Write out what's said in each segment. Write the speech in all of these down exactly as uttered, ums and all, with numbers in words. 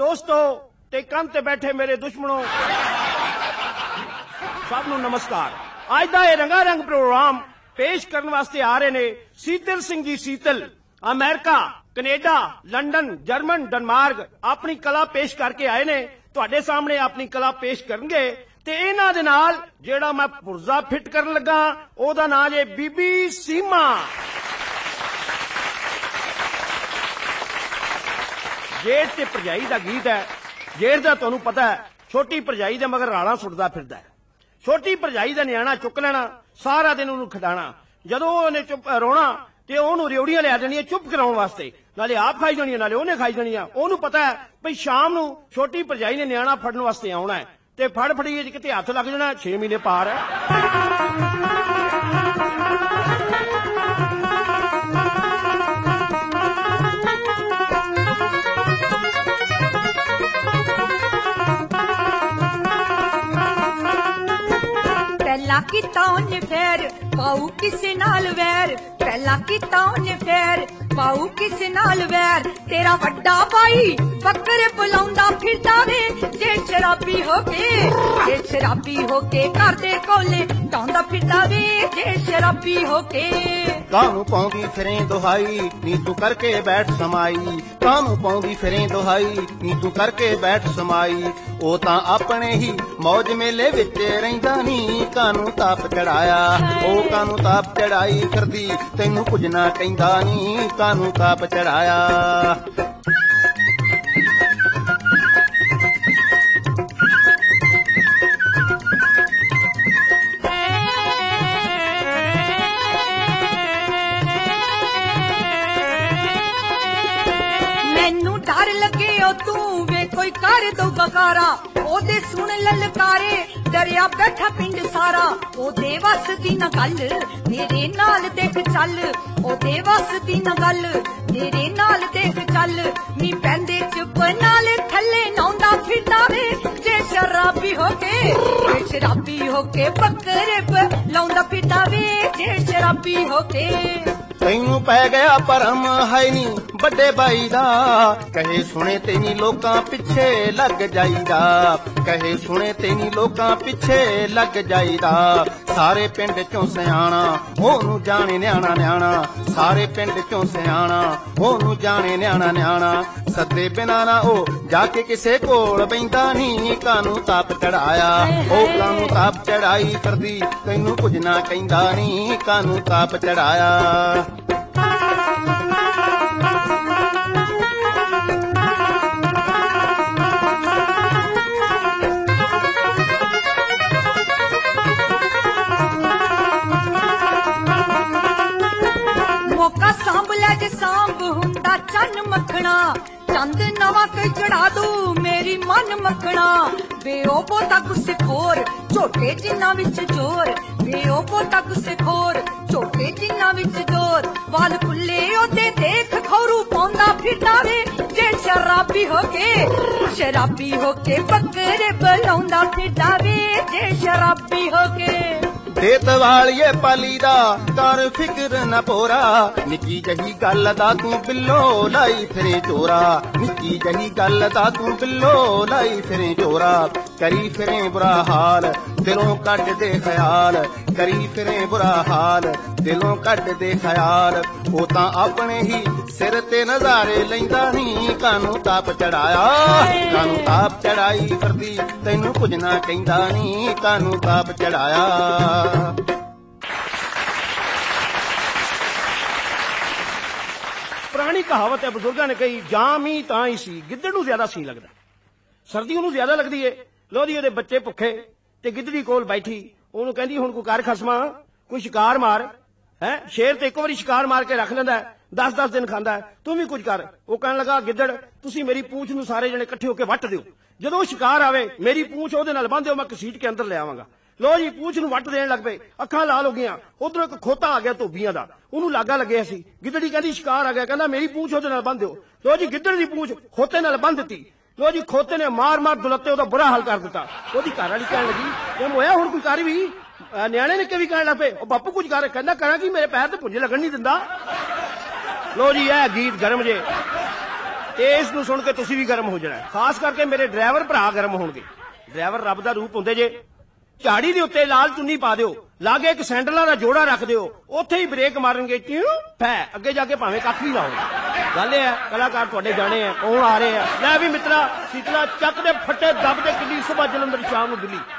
दोस्तों ते कंध ते बैठे मेरे दुश्मनों, सब नूं नमस्कार। अज दा ये रंगा रंग प्रोग्राम पेश करने वास्ते आ रहे ने Sheetal Singh ji Sheetal, America, Canada, London, German, Denmark अपनी कला पेश करके आए ने। तुहाडे सामने अपनी कला पेश करनगे ते इन्हां दे नाल जेड़ा मैं पुरजा फिट करन लगा ओहदा नाम है बीबी सीमा। जेठ ते भरजाई दा गीत है। जेठ दा तुहानूं पता है छोटी भरजाई दे मगर राणा सुटदा फिरदा है। छोटी भरजाई दा न्याणा चुक लेना, सारा दिन उन्होंने खिडाना, जदों उन्हें चुप रोना ते ओनू रेवड़ियां लिया देनियां चुप कराउण वास्ते, नाले आप खाई जानियां नाले उन्हें खाई जानियां। ओनू पता है भई शाम नूं छोटी भरजाई ने न्याणा फड़न वास्ते आउणा है ते फड़ फड़िए किते हत्थ लग जाना, छे महीने पार है। पहला कीता उन्ने फेर पाऊ किसे नाल वैर, पहला कीता उन्ने फेर पाऊ किसे नाल वैर। तेरा वड्डा भाई बकरे बुलाउंदा फिरदा वे, जे शराबी होके जे शराबी होके घर दे कोले टाउंदा फिरदा वे, जे शराबी होके। कानू पाउंदी फिरें दुहाई नी तू करके बैठ समाई, कानू पाउंदी फिरें दुहाई नी तू करके बैठ समाई। ओ तां अपने ही मौज मेले विच रहिंदा नी, कानू ताप चढ़ाया ओ कानू ताप चढ़ाई करदी तैनू कुछ ना कहंदा नी, कानू ताप चढ़ाया। मैनू डर लगे ओ तू वे कोई कर दो बकारा, ओदे सुन ललकारे डरिया बैठा पिंड सारा। ओदे वस दी न गल मेरे नाल देख चल, ओदे वस दी न गल मेरे नाल देख चल। नी पैंदे चुप नाल थल्ले नौंदा फिरदा वे, जे शराबी होके जे शराबी होके बकरे बुलाउंदा फिरदा वे, जे शराबी होके। तैनू पै गया भरम है नी बड़े भाई दा, कहे सुने तेनी लोकां पिछे लग जाईदा, कहे सुने तेनी लोकां पिछे लग जाईदा। सारे पिंड चों सियाणा ओनू जाने न्याणा न्याणा, सारे पिंड चों सियाणा ओनू जाने न्याणा न्याणा। सदे बिना ना ओ जाके किसे कोल बैंदा नी, कानू ताप चढ़ाया ओ कानू ताप चढ़ाई करदी तैनू कुछ ना कहंदा नी, कानू ताप चढ़ाया। मौका सांभ लै जे सांभ हुंदा चन्न मखना, चंद नवा कोई चढ़ा दू मेरी मन मखना। वे ओ पोता गुस्से खोर झोटे जिन्ना विच जोर, वे ओ पोता गुस्से खोर झोटे जिन्ना विच जोर। वाल खुले ओदे देख खौरू पाउंदा फिरदा वे, जे शराबी होके शराबी होके बकरे बुलाउंदा फिरदा वे, जे शराबी होके। देत वालिए पाली दा कर फिक्र न पोरा, निकी जही गल दा तू बिल्लो लाई फिरे चोरा, निकी जही गल दा तू बिल्लो लाई फिरे चोरा। करी फिरे बुरा हाल दिलों कट दे ख्याल, करी फिरे बुरा हाल दिलों कट दे ख्याल। ओ तां अपने ही सिर ते नजारे लैंदा नी, कानू ताप चढ़ाया कानू ताप चढ़ाई करदी तैनू कुछ ना कहंदा नी, कानू ताप चढ़ाया। पुरानी कहावत है, बुजुर्गों ने कही जाम ही तां ही सी, गिद्दड़ नूं ज्यादा सी लगदा, सर्दी नूं ज्यादा लगदी है। लो जी ओहदे बच्चे भुखे ते गिद्दड़ी कोल बैठी, ओनू कहंदी हुण कोई कर खसमा कोई शिकार मार है। शेर ते एक बारी शिकार मार के रख लैंदा है, दस दस दिन खांदा है, तू भी कुछ कर। वो कहन लगा गिद्दड़ तुसी मेरी पूंछ नूं सारे जने इकट्ठे होके वट दिओ, जदों शिकार आवे मेरी पूंछ ओहदे नाल बंन दिओ, मैं घसीट के अंदर ले आवांगा। लो जी पूंछ नूं वट देण लग पे, अखां लाल हो गईयां। उधरों एक खोता आ गया धोबियां दा, ओनू लागा लगे सी। गिद्दड़ी कहंदी शिकार आ गया, कहंदा मेरी पूंछ ओहदे नाल बंन दिओ। लो जी गिद्दड़ दी पूंछ खोते नाल बंन दित्ती। लो जी खोते ने मार मार दुलत्ते ओहदा बुरा हाल कर दिता। ओहदी घर वाली कहण लगी ये मोया हुण कोई कर भी। न्याणे ने भी कहण लग पे ओ बापू कुछ कर, कहंदा करा कि मेरे पैर ते पुंजे लगन नहीं दिंदा। लो जी यह गीत गर्म जे ਤੇ ਇਸ ਨੂੰ ਸੁਣ ਕੇ ਤੁਸੀਂ ਵੀ ਗਰਮ ਹੋ ਜਾਣਾ। ਖਾਸ ਕਰਕੇ ਮੇਰੇ ਡਰਾਈਵਰ ਭਰਾ ਗਰਮ ਹੋਣਗੇ। ਡਰਾਈਵਰ ਰੱਬ ਦਾ ਰੂਪ ਹੁੰਦੇ ਜੇ। ਝਾੜੀ ਦੇ ਉੱਤੇ ਲਾਲ ਚੁੰਨੀ ਪਾ ਦਿਓ, ਲਾਗੇ ਇੱਕ ਸੈਂਡਲਾਂ ਦਾ ਜੋੜਾ ਰੱਖ ਦਿਓ, ਉੱਥੇ ਹੀ ਬ੍ਰੇਕ ਮਾਰਨਗੇ, ਟਿਊ ਫੈ ਅੱਗੇ ਜਾ ਕੇ ਭਾਵੇਂ ਕੱਖ ਵੀ ਲਾਓ। ਗੱਲ ਇਹ ਹੈ ਕਲਾਕਾਰ ਤੁਹਾਡੇ ਜਾਣੇ ਆ ਕੌਣ ਆ ਰਹੇ ਆ। ਲੈ ਵੀ ਮਿੱਤਰਾ ਸੀਤਲਾ ਚੱਕ ਦੇ ਫੱਟੇ ਦੱਬ ਦੇ ਕਿੱਡੀ ਸੁਬਾ ਜਲੰਧਰ ਸ਼ਾਮ ਨੂੰ ਦਿੱਲੀ।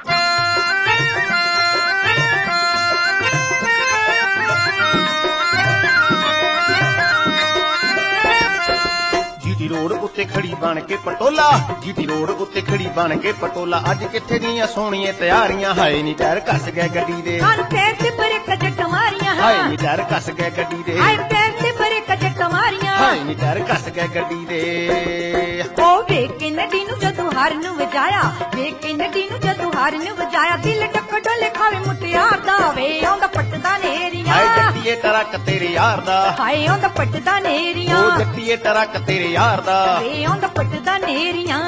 ਜੀਟੀ ਰੋਡ ਉੱਤੇ ਖੜੀ ਬਣ ਕੇ ਪਟੋਲਾ, ਜੀਟੀ ਰੋਡ ਉੱਤੇ ਖੜੀ ਬਣ ਕੇ ਪਟੋਲਾ। ਅੱਜ ਕਿੱਥੇ ਦੀਆਂ ਸੋਹਣੀਆਂ ਤਿਆਰੀਆਂ, ਹਾਏ ਨੀ ਟਾਇਰ ਘਸ ਗਏ ਗੱਡੀ ਦੇ, ਹਰ ਪੈਰ ਤੇ ਬਰੇ ਕਜਟ ਮਾਰੀਆਂ, ਹਾਏ ਨੀ ਟਾਇਰ ਘਸ ਗਏ ਗੱਡੀ ਦੇ, ਹਾਏ ਪੈਰ ਤੇ ਬਰੇ ਕਜਟ ਮਾਰੀਆਂ, ਹਾਏ ਨੀ ਟਾਇਰ ਘਸ ਗਏ ਗੱਡੀ ਦੇ। ਉਹ ਵੇਖ ਕੇ ਨੱਡੀ ਨੂੰ ਜਦੋਂ ਹਾਰਨ ਵਜਾਇਆ, ਵੇਖ ਕੇ ਨੱਡੀ ਨੂੰ ਜਦੋਂ ਹਾਰਨ ਵਜਾਇਆ, ਦਿਲ ਟੱਕ ਡੋਲੇ ਖਾਵੇ ਮੁਟਿਆਰ ਦਾ, ਵੇ ਆਉਂਦਾ ਪੱਟਦਾ ਨੇਰੀਆਂ, ਹਾਏ ਜੱਟੀਏ ਟਰੱਕ ਤੇਰੇ ਯਾਰ ਦਾ, ਹਾਏ ਆਉਂਦਾ ਪੱਟਦਾ ਨੇਰੀਆਂ, ਉਹ ਜੱਟੀਏ ਟਰੱਕ ਤੇਰੇ ਯਾਰ ਦਾ, ਵੇ ਆਉਂਦਾ ਪੱਟਦਾ ਨੇਰੀਆਂ।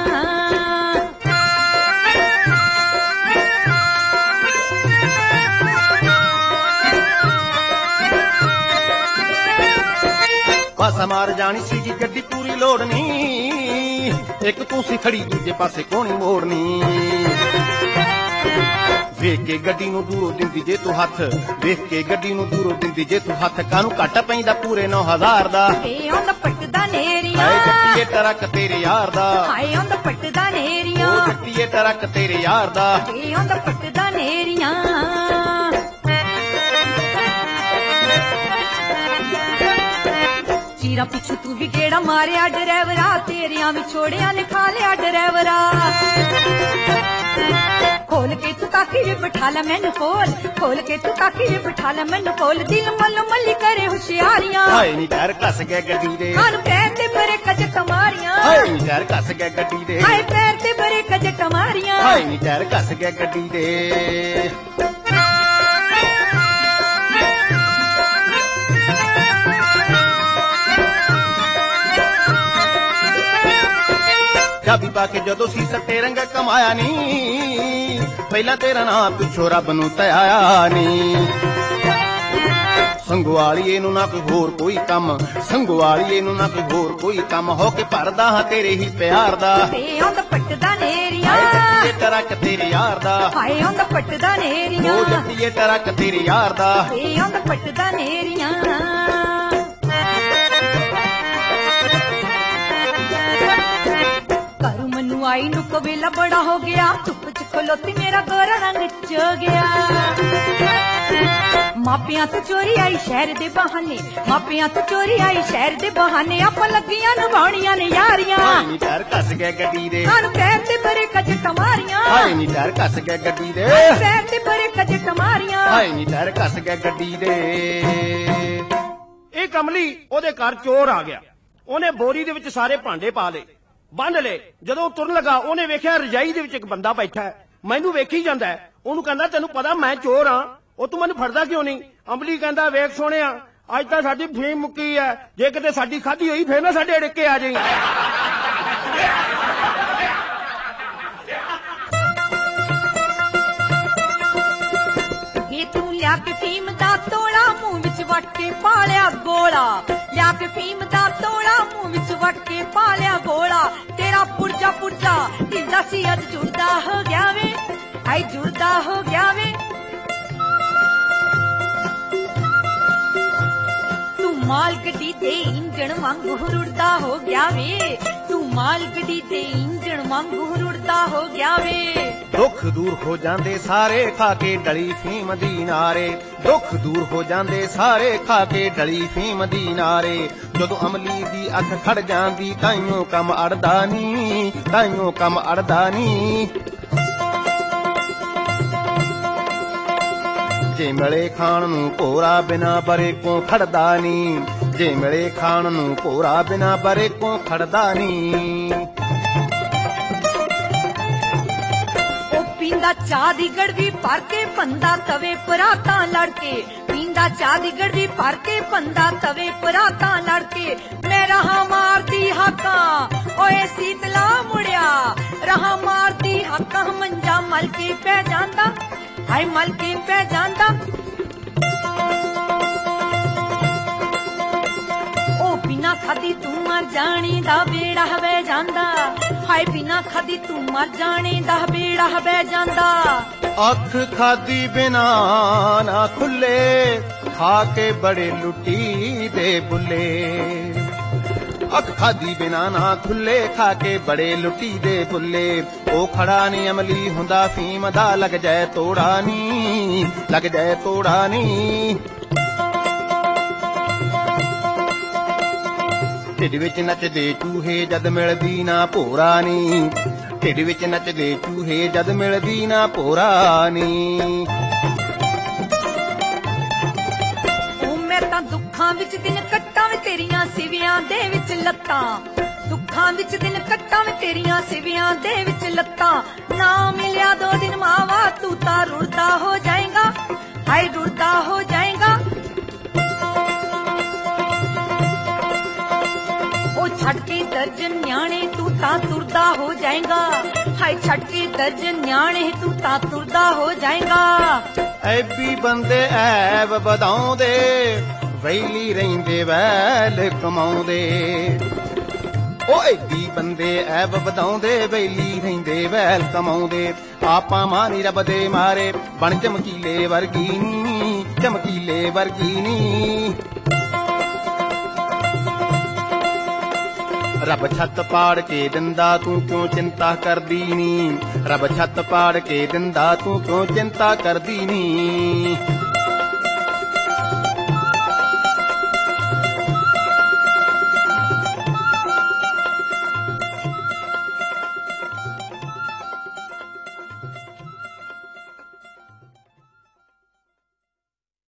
ਬਸ ਮਾਰ ਜਾਣੀ ਸੀਗੀ ਗੱਡੀ ਪੂਰੀ ਲੋੜਨੀ, ਇੱਕ ਤੂੰ ਸੀ ਖੜੀ ਦੂਜੇ ਪਾਸੇ ਕੋਣੀ ਮੋੜਨੀ। ਵੇਖ ਕੇ ਗੱਡੀ ਨੂੰ ਦੂਰੋਂ ਦਿੰਦੀ ਜੇ ਤੂੰ ਹੱਥ, ਵੇਖ ਕੇ ਗੱਡੀ ਨੂੰ ਦੂਰੋਂ ਦਿੰਦੀ ਜੇ ਤੂੰ ਹੱਥ, ਕਾਹਨੂੰ ਘੱਟ ਪੈਂਦਾ ਪੂਰੇ ਨੌ ਹਜ਼ਾਰ ਦਾ, ਵੇ ਆਉਂਦਾ ਪੱਟਦਾ ਨੇਰੀਆਂ, ਹਾਏ ਜੱਟੀਏ ਟਰੱਕ ਤੇਰੇ ਯਾਰ ਦਾ, ਹਾਏ ਆਉਂਦਾ ਪੱਟਦਾ ਨੇਰੀਆਂ, ਉਹ ਜੱਟੀਏ ਟਰੱਕ ਤੇਰੇ ਯਾਰ ਦਾ, ਵੇ ਆਉਂਦਾ ਪੱਟਦਾ ਨੇਰੀਆਂ। ਚੀਰਾ ਪਿੱਛੂ ਤੂੰ ਵੀ ਗੇੜਾ ਮਾਰਿਆ ਡਰਾਈਵਰਾ, ਤੇਰੀਆਂ ਵੀ ਛੋੜਿਆਂ ਨੇ ਖਾ ਲਿਆ ਡਰਾਈਵਰਾ। ਖੋਲ ਕੇ ਤੂੰ ਤਾਕੀ ਵੀ ਬਿਠਾ ਲੈ ਮੈਨੂੰ ਕੋਲ, ਖੋਲ ਕੇ ਤੂੰ ਤਾਕੀ ਵੀ ਬਿਠਾ ਲੈ ਮੈਨੂੰ ਕੋਲ, ਦਿਲ ਮੱਲੋ ਮੱਲੀ ਕਰੇ ਹੁਸ਼ਿਆਰੀਆਂ, ਹਾਏ ਨੀ ਟਾਇਰ ਘਸ ਗਏ ਗੱਡੀ ਦੇ, ਹਰ ਪੈਰ ਤੇ ਬਰੇ ਕਜਟ ਮਾਰੀਆਂ, ਹਾਏ ਨੀ ਟਾਇਰ ਘਸ ਗਏ ਗੱਡੀ ਦੇ, ਹਾਏ ਪੈਰ ਤੇ ਬਰੇ ਕਜਟ ਮਾਰੀਆਂ, ਹਾਏ ਨੀ ਟਾਇਰ ਘਸ ਗਏ ਗੱਡੀ ਦੇ। ਚਾਬੀ ਪਾ ਕੇ ਜਦੋਂ ਸੀ ਸੱਟੇ ਰੰਗ ਕਮਾਇਆ ਨੀ, ਪਹਿਲਾਂ ਤੇਰਾ ਨਾਂ ਪਿੱਛੋਂ ਰੱਬ ਨੂੰ ਧਿਆਇਆ ਨੀ। ਸੰਗਵਾਲੀਏ ਨੂੰ ਨਾ ਕੋਈ ਹੋਰ ਕੋਈ ਕੰਮ, ਸੰਗਵਾਲੀਏ ਨੂੰ ਨਾ ਕੋਈ ਹੋਰ ਕੋਈ ਕੰਮ, ਹੋ ਕੇ ਭਰਦਾ ਹਾਂ ਤੇਰੇ ਹੀ ਪਿਆਰ ਦਾ, ਵੇ ਆਉਂਦਾ ਪੱਟਦਾ ਨੇਰੀਆਂ, ਹਾਏ ਜੱਟੀਏ ਟਰੱਕ ਤੇਰੇ ਯਾਰ ਦਾ, ਹਾਏ ਆਉਂਦਾ ਪੱਟਦਾ ਨੇਰੀਆਂ, ਉਹ ਜੱਟੀਏ ਟਰੱਕ ਤੇਰੇ ਯਾਰ ਦਾ, ਵੇ ਆਉਂਦਾ ਪੱਟਦਾ ਨੇਰੀਆਂ। ਘਰ ਮੈਨੂੰ ਆਈ ਨੂੰ ਕਵੇਲਾ ਬੜਾ ਹੋ ਗਿਆ, ਧੁੱਪ ਚ ਖਲੋਤੀ ਮੇਰਾ ਗੋਰਾ ਰੰਗ ਚ ਗਿਆ। ਮਾਪਿਆਂ ਤੋਂ ਚੋਰੀ ਆਈ ਸ਼ਹਿਰ ਦੇ ਬਹਾਨੇ, ਮਾਪਿਆਂ ਤੋਂ ਚੋਰੀ ਆਈ ਸ਼ਹਿਰ ਦੇ ਬਹਾਨੇ, ਆਪਾਂ ਲੱਗੀਆਂ ਨਿਭਾਉਣੀਆਂ ਨੇ ਯਾਰੀਆਂ, ਹਾਏ ਨੀ ਟਾਇਰ ਘਸ ਗਏ ਗੱਡੀ ਦੇ, ਹਰ ਪੈਰ ਤੇ ਬਰੇ ਕਜਟ ਮਾਰੀਆਂ, ਹਾਏ ਨੀ ਟਾਇਰ ਘਸ ਗਏ ਗੱਡੀ ਦੇ, ਹਰ ਪੈਰ ਤੇ ਬਰੇ ਕਜਟ ਮਾਰੀਆਂ, ਹਾਏ ਨੀ ਟਾਇਰ ਘਸ ਗਏ ਗੱਡੀ ਦੇ। ਇਹ ਕਮਲੀ ਉਹਦੇ ਘਰ ਚੋਰ ਆ ਗਿਆ, ਉਹਨੇ ਬੋਰੀ ਦੇ ਵਿੱਚ ਸਾਰੇ ਭਾਂਡੇ ਪਾ ਲਏ, ਬੰਨ ਲਏ। ਜਦੋਂ ਤੁਰਨ ਲੱਗਾ ਉਹਨੇ ਵੇਖਿਆ ਰਜਾਈ ਦੇ ਵਿੱਚ ਇੱਕ ਬੰਦਾ ਬੈਠਾ ਹੈ, ਮੈਨੂੰ ਵੇਖੀ ਜਾਂਦਾ ਹੈ। ਉਹਨੂੰ ਕਹਿੰਦਾ ਤੈਨੂੰ ਪਤਾ ਮੈਂ ਚੋਰ ਹਾਂ, ਉਹ ਤੂੰ ਮੈਨੂੰ ਫੜਦਾ ਕਿਉਂ ਨਹੀਂ? ਅਮਲੀ ਕਹਿੰਦਾ ਵੇਖ ਸੋਹਣਿਆ ਅੱਜ ਤਾਂ ਸਾਡੀ ਫੀਮ ਮੁੱਕੀ ਹੈ, ਜੇ ਕਿਤੇ ਸਾਡੀ ਖਾਧੀ ਹੋਈ ਫੇਰ ਨਾ ਸਾਡੇ ਅੜਿੱਕੇ ਆ ਜਾਈ। ਇਹ ਤੂੰ ਲਿਆ ਕੇ ਫੀਮ ਦਾ ਤੋੜਾ ਮੂੰਹ ਵਿੱਚ ਵੱਟ ਕੇ ਪਾਲਿਆ ਗੋਲਾ, ਲਿਆ ਕੇ ਫੀਮ ਦਾ ਤੋੜਾ ਮੂੰਹ ਵਿੱਚ ਵੱਟ ਕੇ ਪਾਲਿਆ ਗੋਲਾ, ਤੇਰਾ ਪੁਰਜਾ ਪੁਰਜਾ ਹਿੰਦਾ ਸੀ ਅੱਜ ਜੁੜਦਾ ਹੋ ਗਿਆ ਵੇ, ਹਾਏ ਜੁੜਦਾ ਹੋ ਗਿਆ ਵੇ। ਤੂੰ ਮਾਲ ਗੱਡੀ ਦੇ ਇੰਜਣ ਵਾਂਗੂ ਰੁੜਦਾ ਹੋ ਗਿਆ ਵੇ, ਤੂੰ ਮਾਲ ਗੱਡੀ ਦੇ ਇੰਜਣ ਵਾਂਗੂ ਰੁੜਦਾ ਹੋ ਗਿਆ ਵੇ। ਦੁੱਖ ਦੂਰ ਹੋ ਜਾਂਦੇ ਸਾਰੇ ਖਾ ਕੇ ਡਲੀ ਫੀਮ ਦੀ ਨਾਰੇ, ਦੁੱਖ ਦੂਰ ਹੋ ਜਾਂਦੇ ਸਾਰੇ ਖਾ ਕੇ ਡਲੀ ਫੀਮ ਦੀ ਨਾਰੇ, ਜਦੋਂ ਅਮਲੀ ਦੀ ਅੱਖ ਖੜ ਜਾਂਦੀ ਤਾਈਓ ਕੰਮ ਅੜਦਾ ਨੀ, ਤਾਈਓ ਕੰਮ ਅੜਦਾ ਨੀ। ਜੇ ਮਿਲੇ ਖਾਣ ਨੂੰ ਭੋਰਾ ਬਿਨਾ ਬਰੇ ਕੋ ਖੜਦਾ ਨੀ, ਜੇ ਮਿਲੇ ਖਾਣ ਨੂੰ ਭੋਰਾ ਬਿਨਾ ਬਰੇ ਕੋ ਖੜਦਾ ਨੀ। ਪੀਂਦਾ ਚਾਹ ਦੀ ਗੜਵੀ ਭਰ ਕੇ ਬੰਦਾ ਤਵੇ ਪਰਾਤਾਂ ਲੜ ਕੇ, ਪੀਂਦਾ ਚਾਹ ਦੀ ਗੜਵੀ ਭਰ ਕੇ ਬੰਦਾ ਤਵੇ ਪਰਾਤਾਂ ਲੜ ਕੇ, ਮੈਂ ਰਹਾ ਮਾਰਦੀ ਹਾਕਾਂ ਓਏ ਸੀਤਲਾ ਮੁੜਿਆ, ਰਹਾ ਮਾਰਦੀ ਹਾਕਾਂ ਮੰਜਾ ਮਲ ਕੇ ਪੈ ਜਾਂਦਾ, ਹਾਏ ਮਲ ਕੇ ਪੈ ਜਾਂਦਾ। ਉਹ ਬਿਨਾ ਖਾਦੀ ਤੂੰ ਮਰ ਜਾਣੀ ਦਾ ਬੇੜਾ ਹਵੇ ਜਾਂਦਾ ਹਾਏ ਬਿਨਾ ਖਾਦੀ ਤੂੰ ਮਰ ਜਾਣੀ ਦਾ ਬੇੜਾ ਹਵੇ ਜਾਂਦਾ ਅੱਖ ਖਾਦੀ ਬਿਨਾ ਨਾ ਖੁੱਲੇ ਖਾ ਕੇ ਬੜੇ ਲੁੱਟੀ ਦੇ ਬੁੱਲੇ ਅੱਖ ਖਾਦੀ ਬਿਨਾ ਨਾ ਖੁੱਲੇ ਖਾ ਕੇ ਬੜੇ ਲੁੱਟੀ ਦੇ ਬੁੱਲੇ ਉਹ ਖੜਾ ਨੀ ਅਮਲੀ ਹੁੰਦਾ ਫੀਮ ਦਾ ਲੱਗ ਜਾਏ ਤੋੜਾ ਨੀ ਲੱਗ ਜਾਏ ਤੋੜਾ ਨੀ ਢਿੱਡ ਵਿੱਚ ਨੱਚਦੇ ਚੂਹੇ ਜਦ ਮਿਲਦੀ ਨਾ ਭੋਰਾ ਨੀ ਢਿੱਡ ਵਿੱਚ ਨੱਚਦੇ ਚੂਹੇ ਜਦ ਮਿਲਦੀ ਨਾ ਭੋਰਾ ਨੀ ਉਹ ਮੈਂ ਤਾਂ ਦੁੱਖਾਂ ਵਿੱਚ ਦਿਨ ਕੱਟਾਂ ਵੇ ਤੇਰੀਆਂ ਸਿਵਿਆਂ ਦੇ ਵਿੱਚ ਲੱਤਾਂ ਦੁੱਖਾਂ ਵਿੱਚ ਦਿਨ ਕੱਟਾਂ ਵੇ ਤੇਰੀਆਂ ਸਿਵਿਆਂ ਦੇ ਵਿੱਚ ਲੱਤਾਂ ਨਾ ਮਿਲਿਆ ਦੋ ਦਿਨ ਮਾਵਾ ਤੂੰ ਤਾਂ ਰੁੜਦਾ ਹੋ ਜਾਏਗਾ ਹਾਏ ਰੁੜਦਾ ਹੋ ਜਾਏਗਾ ਉਹ ਛੱਡ ਕੇ ਦਰਜਨ ਨਿਆਣੇ ਤੂੰ ਤਾਂ ਤੁਰਦਾ ਹੋ ਜਾਏਗਾ ਹਾਏ ਛੱਡ ਕੇ ਦਰਜਨ ਨਿਆਣੇ ਤੂੰ ਤਾਂ ਤੁਰਦਾ ਹੋ ਜਾਏਗਾ ਐਬੀ ਬੰਦੇ ਐਬ ਵਧਾਉਂਦੇ ਵੈਲੀ ਰਹਿੰਦੇ ਵੈਲ ਕਮਾਉਂਦੇ ਉਹ ਐਬੀ ਬੰਦੇ ਐਬ ਵਧਾਉਂਦੇ ਵੈਲੀ ਰਹਿੰਦੇ ਵੈਲ ਕਮਾਉਂਦੇ ਆਪਾਂ ਮਾਰੀ ਰੱਬ ਦੇ ਮਾਰੇ ਬਣ ਚਮਕੀਲੇ ਵਰਗੀ ਨੀ ਚਮਕੀਲੇ ਵਰਗੀ ਨੀ ਰੱਬ ਛੱਤ ਪਾੜ ਕੇ ਦਿੰਦਾ ਤੂੰ ਕਿਉਂ ਚਿੰਤਾ ਕਰਦੀ ਨੀ ਰੱਬ ਛੱਤ ਪਾੜ ਕੇ ਦਿੰਦਾ ਤੂੰ ਕਿਉਂ ਚਿੰਤਾ ਕਰਦੀ ਨੀ